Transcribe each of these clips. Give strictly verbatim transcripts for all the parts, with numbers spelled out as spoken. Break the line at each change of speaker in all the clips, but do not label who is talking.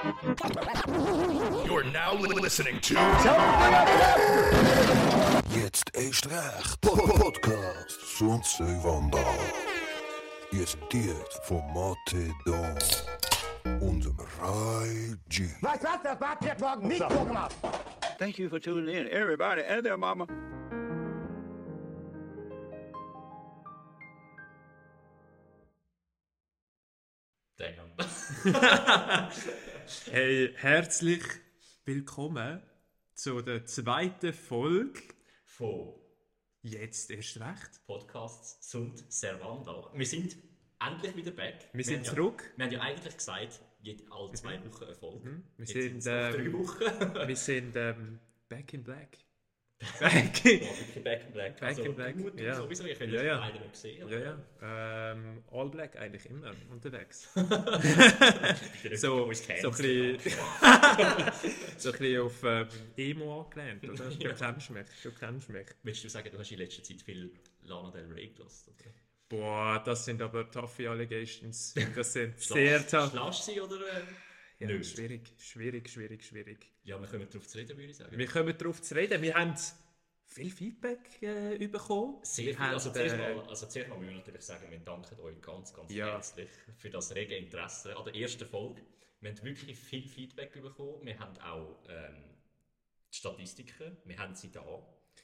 You're now listening to
Jetzt erst recht. Podcast Sundsee Wanda. Präsentiert von Mate Don und dem Rai G.
Was, was, das war jetzt morgen nicht so gemacht.
Thank you for tuning in, everybody and their mama.
Damn. Hey, herzlich willkommen zu der zweiten Folge
von
Jetzt erst recht.
Podcasts Sund Servanda. Wir sind endlich wieder back.
Wir sind
haben
zurück.
Ja, wir haben ja eigentlich gesagt, jede, alle zwei Wochen eine Folge.
Mhm. Wir
Jetzt
sind,
sind's noch drei
ähm,
Wochen.
Wir sind ähm, back in black. Back,
Ja, wirklich back in black.
Back
also,
in black,
Du, du
ja.
sowieso, ich will
Ja,
das
ja.
leider nicht sehen.
ja, ja. Ähm, all black eigentlich immer unterwegs.
aber-
so,
Uns kennt's.
so ein bisschen, so ein bisschen auf ähm, Emo angelehnt, oder? Du
Ja.
kennst mich, du kennst mich.
Willst du sagen, du hast in letzter Zeit viel Lana Del Rey gehört? Oder?
Boah, das sind aber toughe Allegations. Das sind sehr tough.
Schlägst du sie oder äh,
Ja,
nicht?
schwierig, schwierig, schwierig, schwierig.
Ja, wir kommen darauf zu reden, würde ich sagen.
Wir kommen darauf zu reden. Wir haben viel Feedback äh, bekommen.
Sehr
wir
viel. Also
haben,
zuerst,
äh,
mal, also zuerst mal müssen wir natürlich sagen, wir danken euch ganz, ganz
Ja.
herzlich für das rege Interesse an der ersten Folge. Wir haben wirklich viel Feedback bekommen. Wir haben auch ähm, die Statistiken, wir haben sie da.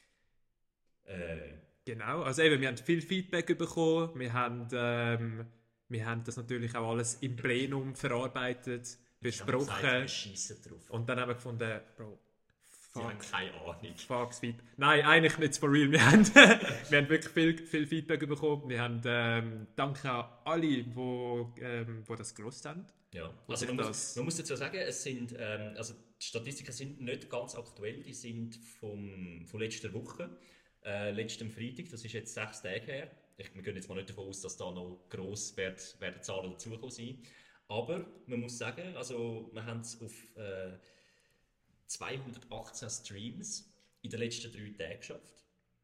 Äh,
Genau, also eben, wir haben viel Feedback bekommen. Wir haben, ähm, wir haben das natürlich auch alles im Plenum verarbeitet,
wir haben gesagt, wir
besprochen.
schiessen drauf.
Und dann haben wir gefunden, Bro,
Sie haben
fuck.
keine Ahnung.
Fuck's Feedback. Nein, eigentlich nicht for real. Wir haben, wir haben wirklich viel, viel Feedback bekommen. Wir haben ähm, danke an alle, die ähm, wo das gelost haben.
Ja.
Wo
Also
sich
man,
das-
muss, man muss dazu sagen, es sind, ähm, also die Statistiken sind nicht ganz aktuell, die sind vom, von letzter Woche. Äh, letzten Freitag, das ist jetzt sechs Tage her. Ich, wir gehen jetzt mal nicht davon aus, dass da noch gross wird, werden Zahlen dazukommen sein. Aber man muss sagen, also wir haben es auf äh, zweihundertachtzehn Streams in den letzten drei Tagen geschafft.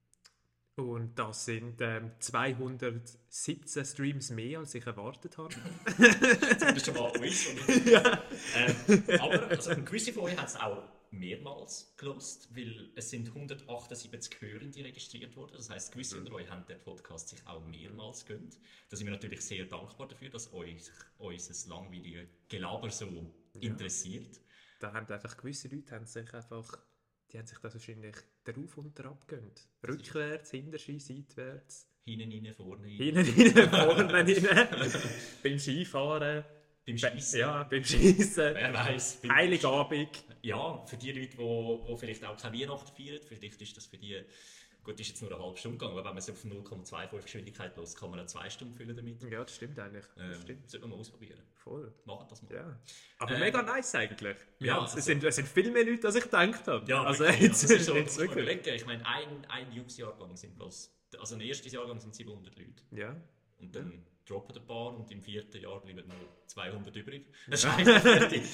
Und das sind ähm, zweihundertsiebzehn Streams mehr, als ich erwartet habe.
Das ist schon mal uns. Ja. ähm, aber also, gewisse von euch haben es auch mehrmals gelost, weil es sind hundertachtundsiebzig Hörende registriert worden. Das heisst, gewisse unter euch haben den Podcast sich auch mehrmals gönnt. Da sind wir natürlich sehr dankbar dafür, dass euch unser langweiliges Gelaber so interessiert.
Da haben einfach gewisse Leute haben sich einfach, die haben sich das wahrscheinlich darauf und herab gegönnt. Rückwärts, hinterski, seitwärts,
Hinten rein, vorne rein.
hinten rein, vorne rein, beim Skifahren,
Beim Schiessen.
ja, beim Schiessen,
Wer weiß. beim-
Heiligabend.
Ja, für die Leute, die, die vielleicht auch keine Weihnachten feiern, vielleicht ist das für die, gut, ist jetzt nur eine halbe Stunde gegangen, aber wenn man es auf null Komma fünfundzwanzig Geschwindigkeit los, kann man eine zwei Stunden füllen damit.
Ja, das stimmt eigentlich. Das
Ähm,
stimmt.
sollte man mal ausprobieren.
Voll.
Machen das mal.
Ja. Aber
Äh,
mega nice eigentlich.
ja,
Ja,
also-
es, sind, es sind viel mehr Leute, als ich gedacht habe.
Ja,
also
wirklich,
jetzt,
das ist so,
jetzt
das muss man
wirklich.
überlegen. Ich meine, ein, ein Jungsjahrgang sind bloß, also im ersten Jahrgang sind siebenhundert Leute.
Ja.
Und dann droppen ein paar und im vierten Jahr bleiben noch zweihundert übrig. Das heisst, die,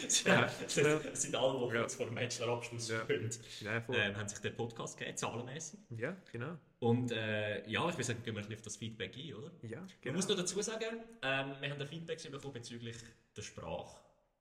das sind alle, die
Ja.
kurz vor dem Bachelorabschluss
Ja.
können,
Ja, voll.
ähm, haben sich den Podcast gegeben, zahlenmässig.
Ja, genau.
Und äh, ja, ich würde sagen, gehen wir ein bisschen auf das Feedback ein, oder?
Ja,
Man
genau.
muss noch dazu sagen, ähm, wir haben ein Feedback bekommen bezüglich der Sprache.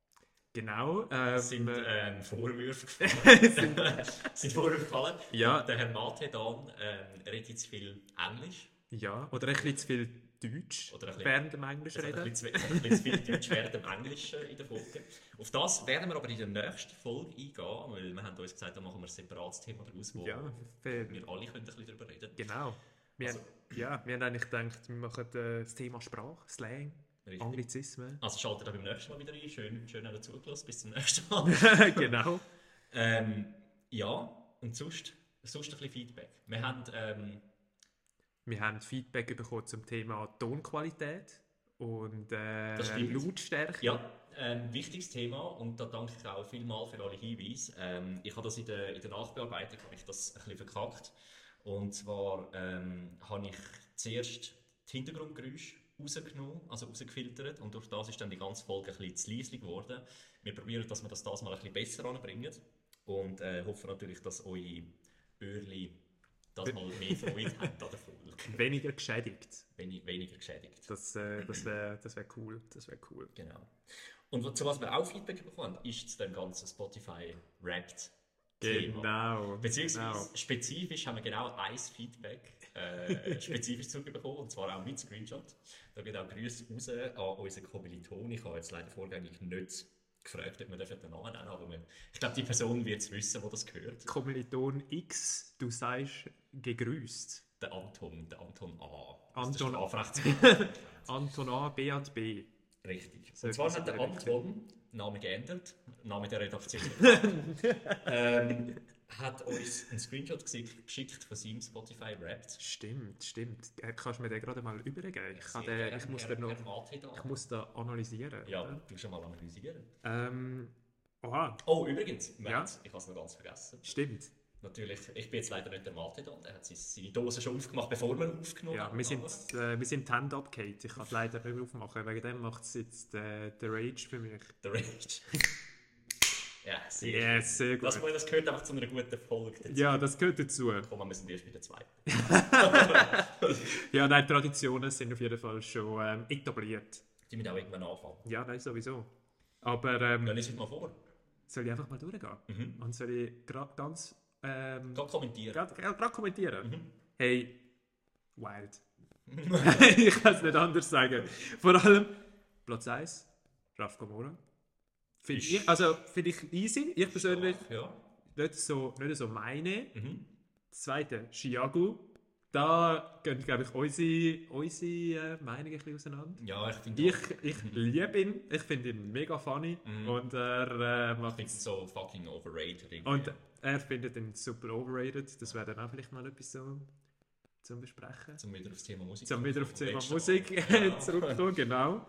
Genau.
Es
Ähm,
sind
äh,
ähm, Vorwürfe gefallen.
sind,
sind Vorwürfe gefallen.
Ja.
Der Herr Mate dann ähm, redet jetzt viel Englisch.
ja, oder ein bisschen zu viel Deutsch
Oder ein bisschen-
während dem Englisch
Also ein
reden.
bisschen, zu- ein bisschen zu viel Deutsch während dem Englischen in der Folge. Auf das werden wir aber in der nächsten Folge eingehen, weil wir haben uns gesagt, da machen wir ein separates Thema daraus, wo
Ja, fair.
wir alle können ein bisschen darüber reden.
Genau. Wir,
Also-
haben, ja, wir haben eigentlich gedacht, wir machen äh, das Thema Sprache, Slang,
Richtig.
Anglizismen.
Also schaltet da beim nächsten Mal wieder ein. Schön, schön habt ihr zugelassen. Bis zum nächsten Mal.
Genau.
ähm, ja, und sonst, sonst ein bisschen Feedback. Wir haben... Ähm,
Wir haben Feedback bekommen zum Thema Tonqualität und äh,
Das stimmt.
Lautstärke.
Ja, ein wichtiges Thema und da danke ich auch vielmal für alle Hinweise. Ähm, ich habe das in der, in der Nachbearbeitung habe ich das ein bisschen verkackt. Und zwar ähm, habe ich zuerst die Hintergrundgeräusche rausgenommen, also rausgefiltert und durch das ist dann die ganze Folge ein bisschen zu leise geworden. Wir probieren, dass wir das, das mal ein bisschen besser anbringen und äh, hoffen natürlich, dass eure Öhrchen das mal mehr Freude haben an der Folge.
Weniger geschädigt.
Wenig, weniger geschädigt.
Das, äh, das wäre das wär cool. Das wär cool.
Genau. Und zu was wir auch Feedback bekommen haben, ist zu dem ganzen Spotify-Wrapped Thema.
Genau.
Beziehungsweise
genau.
spezifisch haben wir genau ein Feedback äh, spezifisch zubekommen, und zwar auch mit Screenshot. Da geht auch Grüße raus an unseren Kommiliton. Ich habe jetzt leider vorgängig nicht gefragt, ob wir den Namen nennen, aber wir, ich glaube, die Person wird es wissen, wo das gehört.
Kommiliton X, du sagst gegrüßt.
Der Anton, der Anton A.
Anton-
Anton
Anton A, Beat B.
Richtig.
So
Und zwar
etwas
hat der
in der
Anton, Name geändert, Name der Redaktion, ähm, hat uns einen Screenshot gesi- geschickt von seinem Spotify Wrapped.
Stimmt, stimmt. Äh, Kannst du mir den gerade mal übergeben? Ich, kann
Sehr
den,
gerne,
ich, muss
Herr-
den noch,
Herr Mathe
ich muss da analysieren.
Ja,
oder?
du schon mal analysieren.
Ähm, aha,
Oh, übrigens, Moment,
Ja.
ich habe es noch ganz vergessen.
stimmt.
Natürlich, ich bin jetzt leider nicht der Mathe da, der hat seine- seine Dose schon aufgemacht, bevor wir aufgenommen
Ja,
haben.
wir sind,
aber
äh, wir sind die Hände abgehakt. Ich kann es leider nicht aufmachen. Wegen dem macht es jetzt äh, der Rage für mich.
Der Rage. Ja, sehr
Yes, sehr
schön.
gut.
Das, das gehört einfach zu einer guten Folge dazu.
Ja, das gehört dazu.
Komm, wir sind erst bei der zweiten.
Ja, nein, Traditionen sind auf jeden Fall schon ähm, etabliert.
Die müssen auch irgendwann anfangen.
Ja, nein, sowieso. Aber ähm,
Dann ist es mal vor.
soll ich einfach mal durchgehen?
Mhm.
Und soll ich gerade ganz ähm,
Geh kommentieren.
gerade kommentieren?
Mhm.
Hey, wild. Ich kann es nicht anders sagen. Vor allem Platz eins, Raf Kamora. Finde
Ist-
ich, also, finde ich easy. Ich persönlich
Ja.
nicht so, nicht so meine.
Mhm.
Das zweite, Chiago. Da gehen, glaube ich, unsere, unsere äh, Meinungen ein bisschen auseinander.
Ja, ich finde
Ich, ich liebe ihn. Ich finde ihn mega funny.
Mhm.
Und er äh,
ich
macht
finde es so fucking overrated. irgendwie.
und er findet ihn super overrated. Das wäre dann auch vielleicht mal etwas so zum Besprechen.
Zum wieder aufs Thema Musik
Zum wieder auf das Thema
Letztes
Musik
Mal. Ja.
zurückkommen, genau.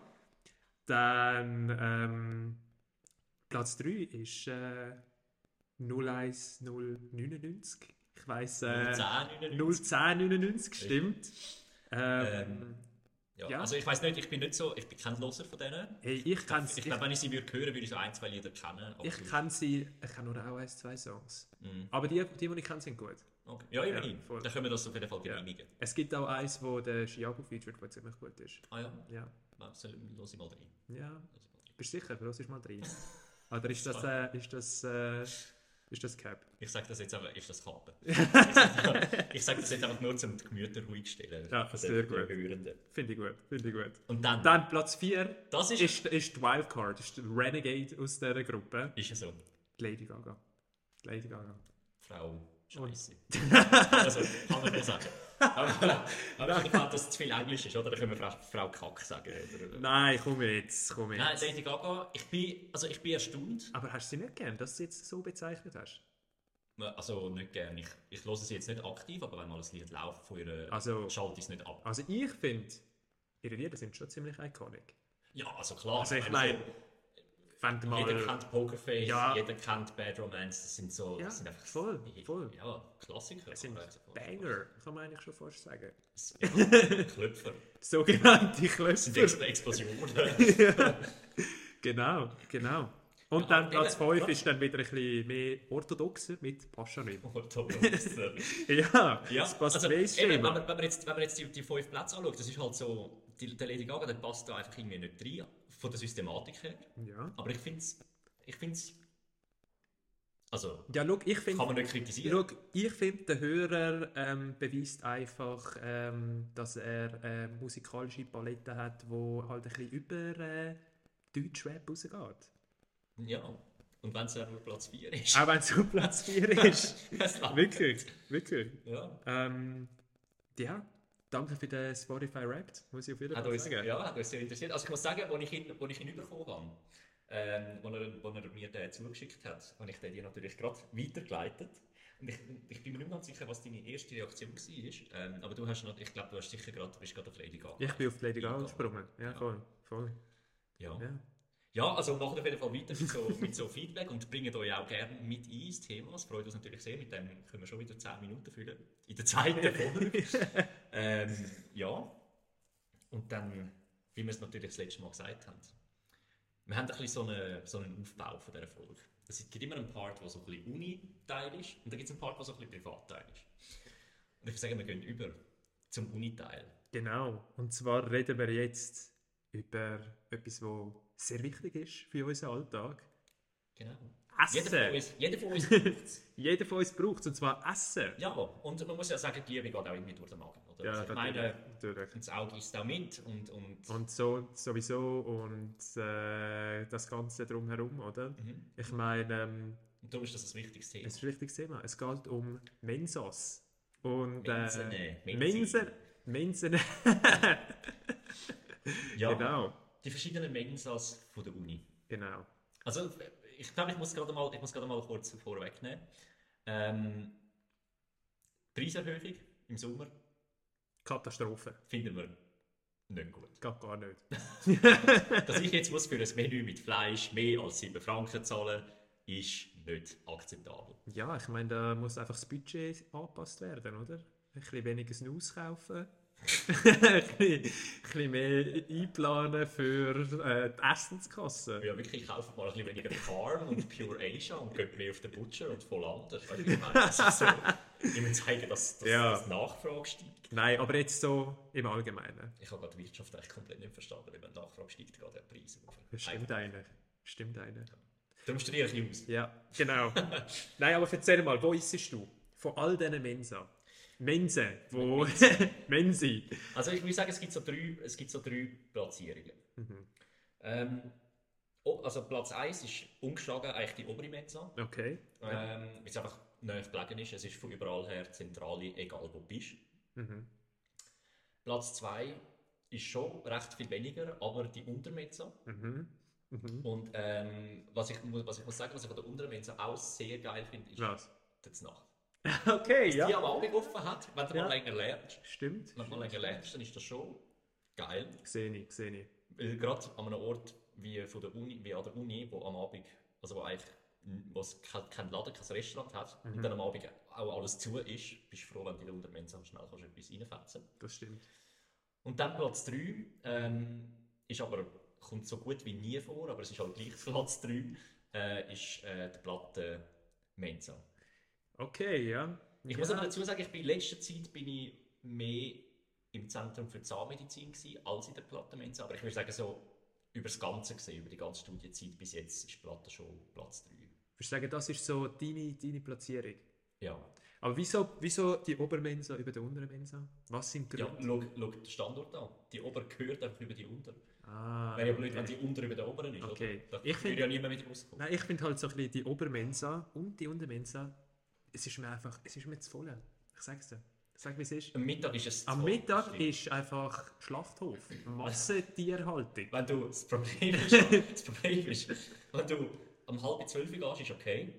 Dann ähm, Platz drei ist äh, null eins null neunundneunzig. Ich weiss, äh, null zehn neunundneunzig, stimmt. Ähm,
Ähm, Ja,
Ja.
Also ich weiß nicht, ich bin nicht so, ich bin kein Loser von denen.
hey, ich kann
Ich glaube, wenn ich sie würde hören, würde ich so ein, zwei Lieder kennen. aber
ich
du-
kann sie, ich kann nur auch ein, zwei Songs.
Mhm.
Aber die, die, die ich kenne, sind gut.
Okay. Ja, immerhin.
Ja, voll.
Dann können wir das auf jeden Fall
Ja.
genehmigen.
Es gibt auch eins, wo der Chiago featured, das ziemlich gut ist.
Ah ja,
Ja,
los ich mal rein.
ja.
Los ich mal rein.
Bist du sicher? Los ist mal rein. Oder ist das, äh, ist das, äh, ist das Cap?
Ich sage das jetzt einfach, ist das Kappe. ich sage sag das jetzt einfach nur, um die Gemüter ruhig zu stellen.
Ja,
von
sehr
den
gut.
Hörenden.
Finde ich gut, finde ich gut.
Und dann,
Dann Platz vier
das ist,
ist, ist die Wildcard, ist die Renegade aus dieser Gruppe.
ist ja so,
Die Lady Gaga. Die Lady Gaga.
Frau Scheiße. Also, kann man nur sagen. Aber, aber ich glaube, dass es zu viel Englisch ist, oder? Da können wir Frau, Frau Kack sagen. Oder?
Nein, komm jetzt, komm
Nein,
jetzt.
Lady Gaga, ich bin, also ich bin erstaunt.
Aber hast du sie nicht gern, dass du sie jetzt so bezeichnet hast?
Also nicht gerne. Ich, ich höre sie jetzt nicht aktiv, aber wenn mal ein Lied läuft von ihr,
Also-
schalte ich es nicht ab.
Also ich finde, ihre Lieder sind schon ziemlich iconic.
Ja, also klar.
Also ich
wenn
meine,
so-
fand mal...
jeder kennt Pokerface,
Ja.
jeder kennt Bad Romance, das sind so,
Ja,
das sind einfach
voll, voll.
Ja, Klassiker.
Das sind
aber-
Banger, kann man eigentlich schon fast sagen.
Ja, Klöpfer.
Sogenannte
Das sind
Klöpfer.
Ex Explosionen.
Ja. Genau, genau. Und
Ja,
dann
aber
Platz
eben,
fünf ist dann wieder ein bisschen mehr orthodoxer mit Paschanim.
Orthodoxer.
Ja,
Ja,
das passt
also,
mehr ins
eben, wenn,
Schema.
man, wenn man jetzt, wenn man jetzt die, die fünf Plätze anschaut, das ist halt so, die, der Lady Gaga, der passt da einfach irgendwie nicht rein, von der Systematik her.
Ja,
Aber ich finde es, ich find's, also,
ja schau, ich
kann
finde...
man nicht kritisieren.
Schau, ich finde, der Hörer ähm, beweist einfach, ähm, dass er äh, musikalische Palette hat, die halt ein bisschen über äh, Deutschrap rausgeht.
Ja, und wenn es ja nur Platz vier ist.
Auch wenn es auf Platz vier ist.
Das langt.
Wirklich, wirklich.
Ja,
Ähm, ja, danke für den Spotify Wrapped, muss ich auf jeden
hat
Fall
uns,
sagen.
ja, hat uns sehr interessiert. Also ich muss sagen, als ich ihn, als ich ihn bekommen habe, ähm, als er, als er mir den zugeschickt hat, habe ich den dir natürlich gerade weitergeleitet. Und ich, ich bin mir nicht mehr ganz sicher, was deine erste Reaktion war. Ähm, aber du hast noch, ich glaube, du hast sicher gerade, bist gerade auf Lady Gaga.
Ich bin auf die Lady Gaga
eingegangen.
gesprungen. Ja, voll. voll.
Ja.
Ja.
Ja, also macht auf jeden Fall weiter mit so, mit so Feedback und bringt euch auch gerne mit ein ins Thema. Das freut uns natürlich sehr. Mit dem können wir schon wieder zehn Minuten füllen. In der zweiten Folge. ähm, ja. Und dann, wie wir es natürlich das letzte Mal gesagt haben, wir haben ein bisschen so, eine, so einen Aufbau von dieser Folge. Es gibt immer einen Part, der so ein bisschen Uni-Teil ist und dann gibt es einen Part, der so ein bisschen Privat-Teil ist. Und ich würde sagen, wir gehen über zum Uni-Teil.
Genau. Und zwar reden wir jetzt über etwas, das sehr wichtig ist für unseren Alltag.
Genau.
Essen.
Jeder von uns, jeder von uns braucht es.
Jeder von uns braucht es, und zwar Essen.
Ja, und man muss ja sagen, die Liebe geht auch irgendwie durch den Magen. Oder?
Ja,
Also ich meine,
natürlich.
das Auge isst auch mit und, und,
Und so sowieso und äh, das Ganze drumherum, oder?
Mhm.
Ich meine, ähm,
und darum ist das ein wichtiges Thema.
es ist ein wichtiges Thema. Es geht um Mensas. Und,
Mensen,
äh,
Mensi.
Mensen. Mensen.
Ja,
Genau.
die verschiedenen Mensas von der Uni.
Genau.
Also ich glaube, ich muss gerade mal, ich muss gerade mal kurz vorwegnehmen. Ähm, Preiserhöhung im Sommer
Katastrophe.
finden wir nicht gut.
Geht gar nicht.
Dass ich jetzt muss für ein Menü mit Fleisch mehr als sieben Franken zahlen, ist nicht akzeptabel.
Ja, ich meine, da muss einfach das Budget angepasst werden, oder? Ein bisschen weniger Snus kaufen. ein, bisschen, ein bisschen mehr einplanen für äh, die Essenskasse.
Ja, wirklich, kaufen mal ein bisschen weniger Farm und Pure Asia und geht mehr auf den Butcher und voll anders. Weißt du, ich meine, das ist so, ich will zeigen, dass, dass,
Ja.
dass die Nachfrage steigt.
Nein, aber jetzt so im Allgemeinen.
Ich habe gerade die Wirtschaft eigentlich komplett nicht verstanden. Wenn die Nachfrage steigt, geht der Preis auf.
Das stimmt eigentlich. Stimmt eigentlich.
Darum studiere ich ein bisschen aus.
Ja, genau. Nein, aber erzähl mal, wo isst du? Von all diesen Mensa. Mensen, wo... Mensi.
Also ich würde sagen, es gibt so drei, es gibt so drei Platzierungen.
Mhm.
Ähm, oh, also Platz eins ist ungeschlagen eigentlich die obere Mensa.
Okay.
Ähm, weil es einfach nahe gelegen ist. Es ist von überall her zentrale, egal wo du bist.
Mhm.
Platz zwei ist schon recht viel weniger, aber die Untermensa.
Mhm. Mhm.
Und ähm, was, ich, mu- was ich muss sagen, was ich an der Untermensa auch sehr geil finde, ist
Was?
die Znacht.
Okay,
Die
ja.
am Abend offen hat, wenn du
Ja.
mal länger lernst.
Stimmt.
Wenn du mal länger lernst, dann ist das schon geil.
Sehe ich, sehe ich.
Weil gerade an einem Ort wie, von der Uni, wie an der Uni, wo am Abend, also wo eigentlich wo es kein, kein Laden, kein Restaurant hat
Mhm.
und dann am Abend auch alles zu ist, bist du froh, wenn du in der Untermensa schnell kannst etwas reinfetzen.
Das stimmt.
Und dann Platz drei ähm, ist aber, kommt so gut wie nie vor, aber es ist halt gleich Platz drei, äh, ist äh, die Platte Mensa.
Okay, ja.
Ich
ja.
muss aber dazu sagen, ich bin in letzter Zeit bin ich mehr im Zentrum für Zahnmedizin gewesen, als in der Plattenmensa. Aber ich würde sagen, so über das Ganze gesehen, über die ganze Studienzeit bis jetzt, ist Platte schon Platz drei.
Würdest du sagen, das ist so deine, deine Platzierung?
Ja,
Aber wieso, wieso die Obermensa über der unteren Mensa? Was sind die
ja
Gründe?
schau, schau den Standort an. Die Ober gehört einfach über die Unter.
Ah,
Wäre ja blöd,
okay.
wenn die Unter über der Oberen ist.
Okay.
Oder? Da
Ich find-
würde ja niemand wieder rauskommen.
Nein, ich finde halt so ein bisschen die Obermensa und die Untermensa, es ist mir einfach, es ist mir zu voll. Ich sag's dir. Ich sag, wie es ist.
Am Mittag ist es
Am
zu-
Mittag
stimmt.
ist einfach Schlachthof. Massentierhaltung.
Wenn du, das Problem ist, das Problem ist, wenn du um halb zwölf gehst, ist okay.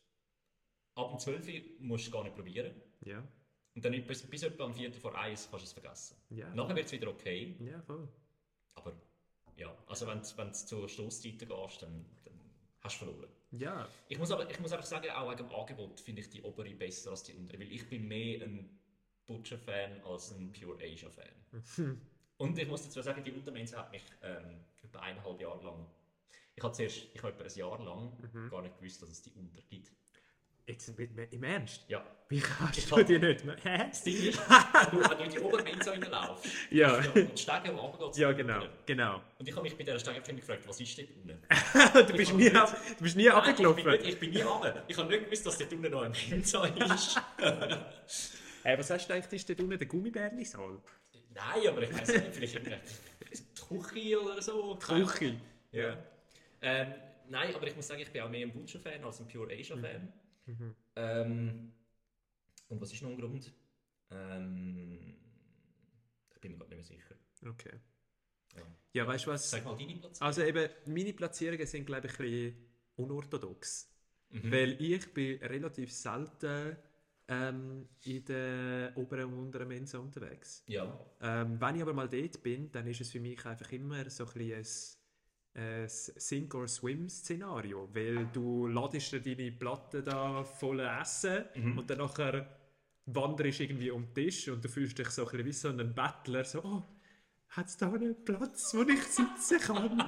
Ab um zwölf musst du es gar nicht probieren.
Ja,
Und dann bis, bis etwa am viertel vor eins kannst du es vergessen.
ja.
Nachher wird es wieder okay.
Ja, voll.
Aber ja, also wenn du wenn du zur Stosszeiten gehst, dann, dann hast du verloren.
Ja,
Ich muss, aber, ich muss einfach sagen, auch wegen dem Angebot finde ich die obere besser als die untere. Weil ich bin mehr ein Butcher-Fan als ein Pure Asia-Fan. Und ich muss dazu sagen, die Untermensa hat mich ähm, etwa eineinhalb Jahre lang... Ich habe zuerst, ich habe etwa ein Jahr lang gar nicht gewusst, dass es die Unter gibt.
jetzt mit, mit, im Ernst?
Ja.
Wie kannst
Ich
du
hab-
die nicht mehr? Hä?
Das Ding ist, wenn du, wenn du in die Obermensa reinlaufst,
Ja.
hast du ja die Stege, die runtergeht.
Ja, genau, genau.
Und ich habe mich bei dieser Stege gefragt, was ist dort unten?
du, bist
hab
nie,
nicht-
ab- du bist nie
Nein, ich, bin
runtergelaufen.
nicht, ich bin nie runter. Ich habe nicht gewusst, dass dort unten noch ein Mensa ist.
Hey, was hast du gedacht, ist dort unten der Gummibärli-Saal?
Nein, aber ich weiß nicht, vielleicht irgendwie die Küche oder so.
Küche.
Ja. Ähm, nein, aber ich muss sagen, ich bin auch mehr ein Butcher-Fan als ein Pure Asia-Fan.
Mhm.
Ähm, und was ist noch ein Grund? Ähm, ich bin mir gerade nicht mehr sicher.
Okay.
Ja.
Ja, weißt du was?
Sag mal deine Platz.
Also eben, meine Platzierungen sind, glaube ich, ein bisschen unorthodox.
Mhm.
Weil ich bin relativ selten ähm, in der oberen und unteren Mensa unterwegs.
Ja.
Ähm, wenn ich aber mal dort bin, dann ist es für mich einfach immer so ein bisschen ein, ein Sink-or-Swim-Szenario. Weil du ladest dir deine Platte da voll Essen und dann nachher wanderst du irgendwie um den Tisch und du fühlst dich so ein bisschen wie so ein Bettler, so, oh, hat es da einen Platz, wo ich sitzen kann?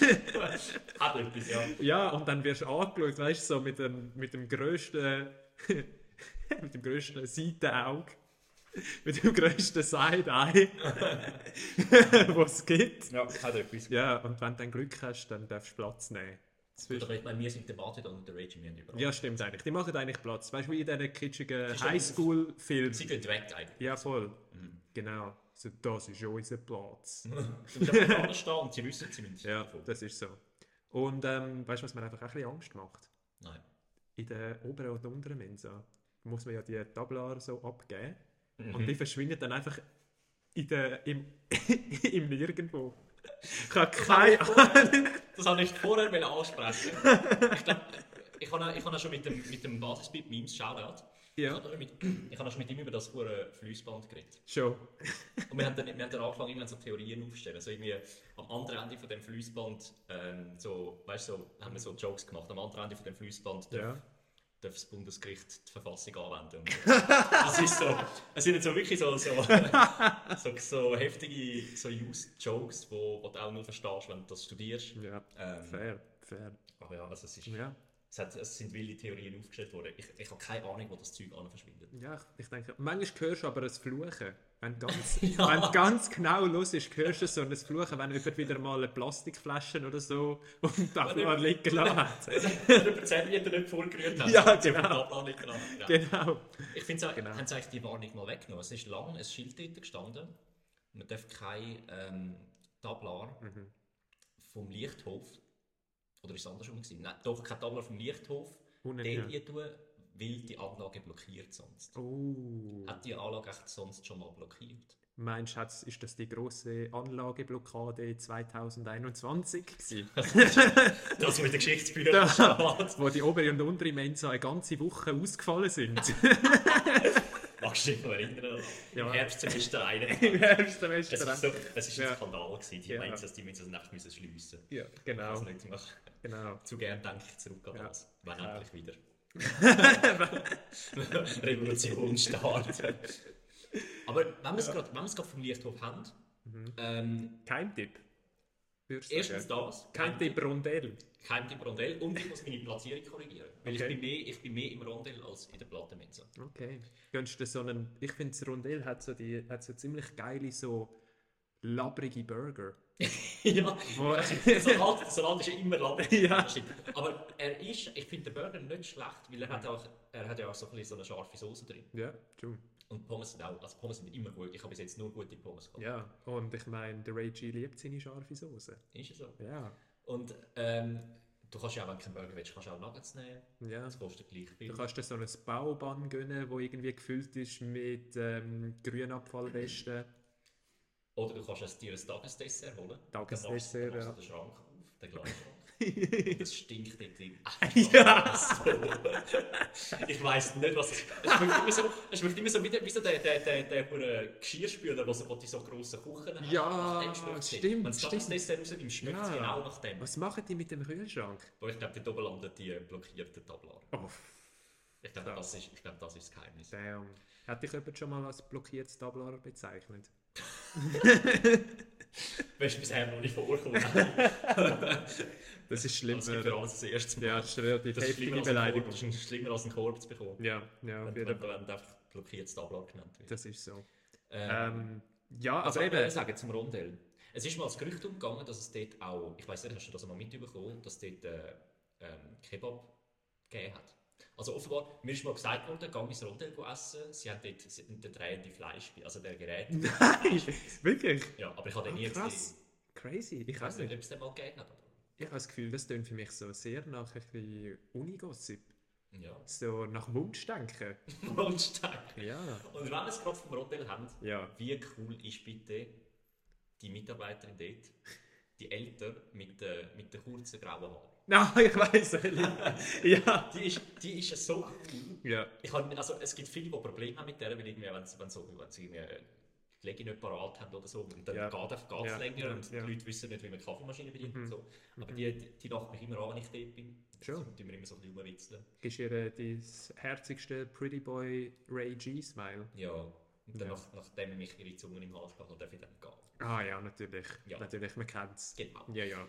Hat etwas, ja.
Ja, und dann wirst du angeschaut, weißt du, so mit dem, mit dem grössten, mit dem grössten Seitenauge. mit dem grössten Side-Eye, was es gibt.
Ja, hat etwas.
Ja, und wenn du dann Glück hast, dann darfst du Platz nehmen.
Gut, aber ich meine, wir sind der Mate und der Reggie, wir haben überall.
Ja, stimmt eigentlich. Die machen eigentlich Platz. Weißt du, wie in diesen kitschigen Highschool-Filmen.
Sie gehen weg eigentlich.
Ja, voll. Genau. So, das ist schon unser Platz.
Du musst einfach anders stehen und sie wissen, sie müssen
Ja,
davon.
das ist so. Und ähm, weißt du, was mir einfach auch ein bisschen Angst macht?
Nein.
In der oberen und unteren Mensa muss man ja die Tablar so abgeben.
Mhm.
Und die verschwinden dann einfach in der, im, im Nirgendwo. Ich habe keine Ahnung.
Das habe ich vorher mal ansprechen. Ich glaube, ich habe ich habe schon mit dem, mit dem Basisbit Memes Shoutout.
Ja.
Ich habe mit, ich habe schon mit ihm über das hure Fließband geredet.
Schon.
Und wir haben dann, wir haben dann angefangen, irgendwann so Theorien aufzustellen. So irgendwie am anderen Ende von dem Fließband, ähm, so, weißt du, so, haben wir so Jokes gemacht. Am anderen Ende von dem Fließband darf,
Ja.
darf das Bundesgericht die Verfassung anwenden. Und so. Das ist so, es sind jetzt so wirklich so, so, so, so heftige so Use-Jokes, wo, wo du auch nur verstehst, wenn du das studierst.
Ja,
Ähm,
fair, fair.
Aber ja, also es ist...
Ja.
Es, hat, es sind wilde Theorien aufgestellt worden. Ich, ich habe keine Ahnung, wo das Zeug an verschwindet.
Ja, ich, ich denke, manchmal hörst du aber ein Fluchen. Wenn du ganz,
Ja.
wenn du ganz genau hörst, hörst du so ein Fluchen, wenn jemand wieder mal eine Plastikflasche oder so und Tablar liegen lassen hat.
Wenn du zehn Meter nicht vollgerührt hast,
Ja,
dann sind
genau.
wir Tablar nicht dran. Ja.
Genau.
Ich finde,
Genau.
haben sie eigentlich die Warnung mal weggenommen. Es ist lang ein Schild dort gestanden. Man darf kein ähm, Tablar
Mhm.
vom Lichthof, oder ist es andersrum gewesen? Nein, doch kein Tablar vom Lichthof
Unten,
dort
ja.
hier tun, weil die Anlage blockiert sonst.
Oh.
Hat die Anlage echt sonst schon mal blockiert?
Meinst du, jetzt ist das die grosse Anlageblockade zwanzig einundzwanzig gewesen?
Das mit den Geschichtsbüchern steht.
Wo die obere und untere Mensa eine ganze Woche ausgefallen sind.
Magst du dich noch erinnern?
Ja.
Im Herbstsemester eine.
Im Herbstsemester.
Es war so, es ist ein
Ja.
Skandal gewesen. Die
Ja.
meinen, dass die müssen das Nacht müssen schliessen.
Ja,
Ich
genau.
weiß nicht mehr.
genau.
Zu gern denke ich zurück an
Ja.
das. Wenn
Ja.
endlich wieder. Revolutionsstart. Aber wenn wir es gerade vom Lichthof haben,
Mhm.
ähm,
Kein Tipp. Würdest du
erstens
sagen?
das.
Kein Tipp Rondell.
Kein Tipp Rondell. Und ich muss meine Platzierung korrigieren. Weil
Okay.
ich, bin mehr, ich bin mehr im Rondell als in der Plattenmensa.
Okay. Gönnst du so einen, ich finde, das Rondell hat so, die, hat so ziemlich geile, so labbrige Burger.
Ja,
Wo-
der Salat, der Salat ist ja immer lang.
Ja.
Das stimmt. Aber er ist, ich finde den Burger nicht schlecht, weil er hat, auch, er hat ja auch so ein bisschen so eine scharfe Soße drin.
Ja, schon.
Und Pommes sind auch, also Pommes sind immer gut. Ich habe bis jetzt nur gute Pommes gehabt.
Ja, und ich meine, der Reggie liebt seine scharfe Soße.
Ist es so?
Ja,
Und ähm, du kannst ja auch, wenn du keinen Burger willst, kannst du auch Nuggets nehmen.
ja.
Das kostet gleich viel.
Du kannst dir so ein Baubahn gönnen, wo irgendwie gefüllt ist mit ähm, Grünabfallresten.
Oder du kannst es dir ein Tagesdessert holen.
Tagesdessert,
Dann
ja.
machst du den Schrank auf, den Glasschrank. Und es stinkt dort drin.
Ja.
So. Ich weiss nicht, was es ist. Es schmeckt immer so, es schmeckt immer so wie, der, wie so der, der, der, der, der Geschirrspüler, wo, so, wo die so grossen Kuchen haben.
Ja,
Nach dem schmeckt's
stimmt,
nicht. Wenn das
stimmt.
Tagesdessert rausnimmst, schmeckt es
Ja.
genau nach dem.
Was machen die mit dem Kühlschrank?
Wo ich glaube, dort oben landet die blockierten Tablar.
Oh,
Ich glaube, das ist, ich glaube, das ist das Geheimnis.
damn. Hat dich jemand schon mal als blockiertes Tablar bezeichnet?
Weißt du, bisher noch nicht vorgekommen.
Das ist schlimm.
Das gibt für alles das erste Mal.
Ja, das ist eine relativ
Das ist
heftige
schlimmer als ein Korb,
Beleidigung.
das ist schlimmer als ein Korb zu bekommen.
Ja, ja, auf
Wenn,
jeden
wenn,
Fall.
wenn einfach blockiertes Tablar genannt wird.
Das ist so.
Ähm,
Ähm, ja,
also
aber
ich
eben.
sagen zum Rondell. Es ist mal das Gerücht umgegangen, dass es dort auch, ich weiss nicht, hast du das mal mitbekommen, dass es dort äh, ähm, Kebab gegeben hat. Also offenbar, mir ist mal gesagt worden, geh ins Rondell essen, sie haben dort sie, den drehenden Fleisch, also der Gerät.
Nein, wirklich?
Ja, aber ich habe den
Ah,
nie
krass.
gesehen.
Crazy. Ich
Ich
weiß
weiß nicht,
nicht.
ob es den mal gegeben hat. Aber
Ich habe das Gefühl, das klingt für mich so sehr nach ein bisschen Unigossip.
ja.
So nach Wunschdenken.
Wunschtag.
Ja.
Und wenn wir es gerade vom Rondell haben,
Ja.
wie cool ist bitte die Mitarbeiterin dort, die älter mit, äh, mit den kurzen grauen Haaren?
Nein, ich weiß Ja.
Die ist, die ist so cool.
Ja.
Ich hab, also, es gibt viele, die Probleme haben mit der, weil irgendwie, wenn, sie- wenn, so, wenn sie irgendwie die Legi nicht parat haben oder so, und dann
Ja.
geht es
Ja.
länger
Ja.
und
Ja.
die Leute wissen nicht, wie man die Kaffeemaschine bedient
Mhm.
und so. Aber die, die, die lacht mich immer an, wenn ich dort bin.
Schon.
Und die mir immer so ein bisschen rumwitzeln.
Gibst ihr äh, das herzigste Pretty Boy Ray G-Smile?
Ja. Und dann,
Ja.
nach, nachdem mich ihre Zunge im Hals gehabt hat, darf ich dann gehen.
Ah ja, natürlich.
Ja.
Natürlich, man kennt es.
Genau.
Ja, ja.